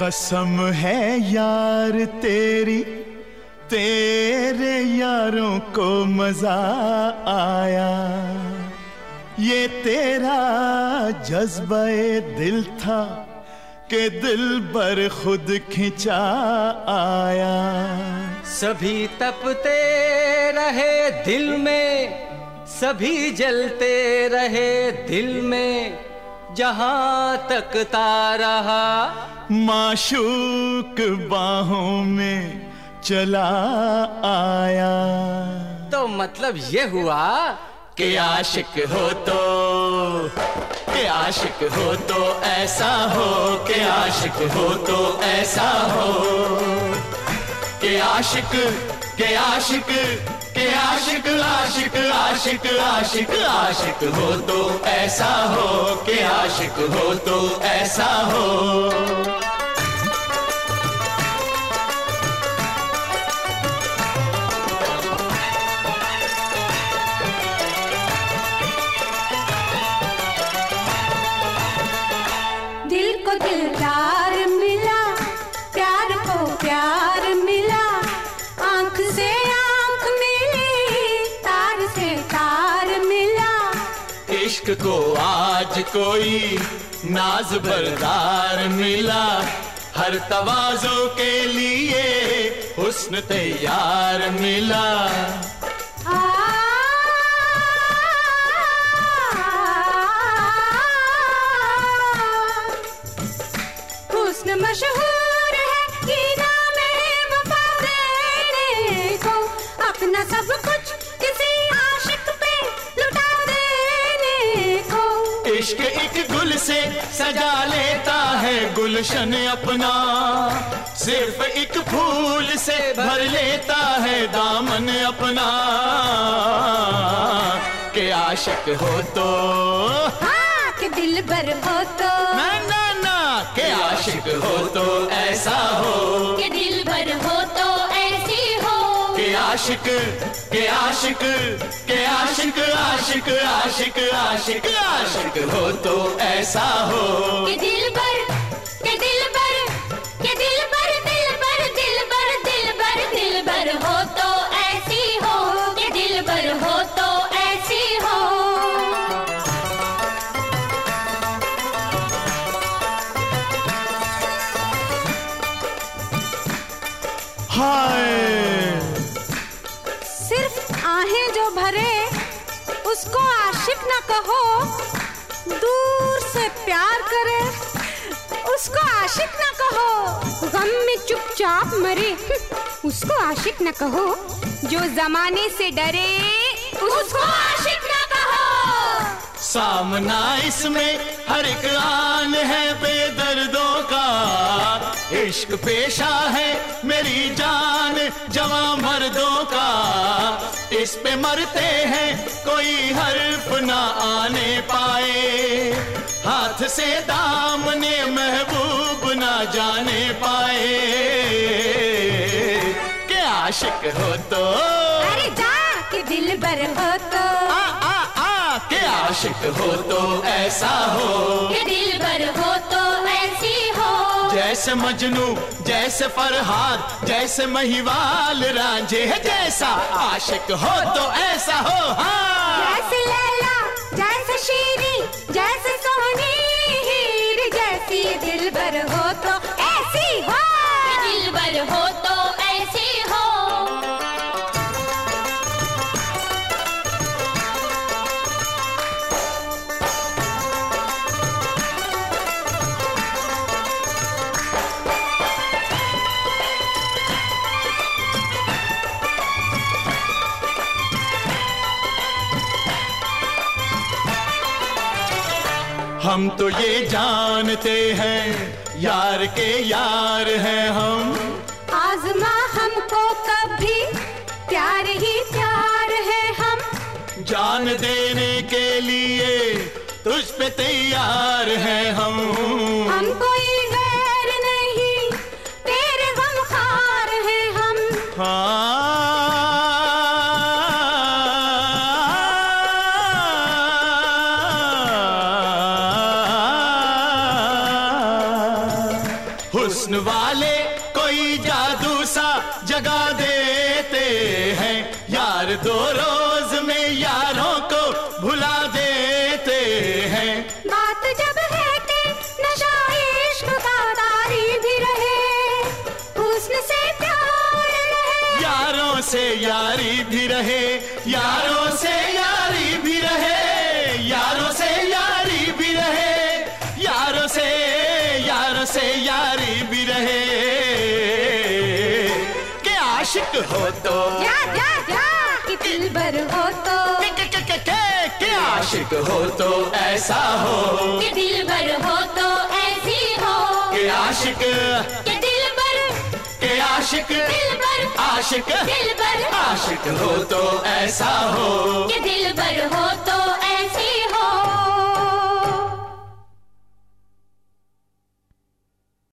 कसम है यार तेरी, तेरे यारों को मजा आया। ये तेरा जज्बे दिल था कि दिल पर खुद खिंचा आया। सभी तपते रहे दिल में, सभी जलते रहे दिल में, जहां तकता रहा माशूक बाहों में चला आया। तो मतलब ये हुआ कि आशिक हो तो, कि आशिक हो तो ऐसा हो, कि आशिक हो तो ऐसा हो, कि आशिक, कि आशिक, कि आशिक आशिक आशिक आशिक आशिक हो तो ऐसा हो, कि आशिक हो तो ऐसा हो। दिल को दिलदार मिला, प्यार को प्यार मिला, आंख से आंख मिली, तार से तार मिला। इश्क को आज कोई नाज बरदार मिला, हर तवाज़ो के लिए हुस्न तैयार मिला। हुस्न मशहूर है कि नाम है वफा देने को, अपना सब कुछ किसी आशिक पे लुटा देने को। इश्क एक गुल से सजा लेता है गुलशन अपना, सिर्फ एक फूल से भर लेता है दामन अपना। के आशिक हो तो, हाँ कि दिल भर हो तो, ना ना ना, के आशिक हो तो ऐसा हो, कि दिल भर हो तो ऐसी हो। के आशिक, के आशिक, के आशिक आशिक आशिक आशिक आशिक हो तो ऐसा हो, कि दिल भर, कि दिल भर, कि दिल भर, दिल भर, दिल भर, दिल भर, दिल भर हो तो ऐसी हो, कि दिल भर हो तो ऐसी हो। हाय सिर्फ आहें जो भरे उसको आशिक न कहो, दूर से प्यार करे उसको आशिक न कहो, गम में चुपचाप मरे उसको आशिक न कहो, जो जमाने से डरे उसको आशिक न कहो। सामना इसमें हर एक आन है बेदर्दों का, इश्क पेशा है मेरी जान जवां मर्दों का, इस पे मरते हैं कोई हर्फ ना आने पाए, हाथ से दामने महबूब ना जाने पाए। के आशिक हो तो, अरे जा के दिल भर हो तो, के आशिक हो तो ऐसा हो, के दिल भर हो तो ऐसी हो। जैसे मजनू जैसे फरहाद जैसे महिवाल रांझे है, जैसा आशिक हो तो ऐसा हो। हाँ जैसे लैला जैसे शीरी जैसे सोहनी हीर, जैसी दिल भर हो तो ऐसी हो, दिल भर हो तो ऐसी हो। हम तो ये जानते हैं यार के यार हैं हम, आजमा हमको कभी प्यार ही प्यार है हम, जान देने के लिए तुझ पे तैयार हैं हम कोई गैर नहीं तेरे गमखार हैं हम। हुस्न वाले कोई जादू सा जगा देते हैं, यार दो रोज में यारों को भुला देते हैं। बात जब है कि नशा इश्क का तारी भी रहे, हुस्न से प्यार रहे, यारों से यारी भी रहे, यारों से यारी भी रहे, यारों से यारी भी रहे, यारों से यारी भी रहे। के आशिक हो तो जा जा जा कि दिलबर हो तो, के आशिक हो तो ऐसा हो, कि दिलबर हो तो ऐसी हो, के आशिक कि दिलबर, के आशिक दिलबर, आशिक दिलबर, आशिक हो तो ऐसा हो।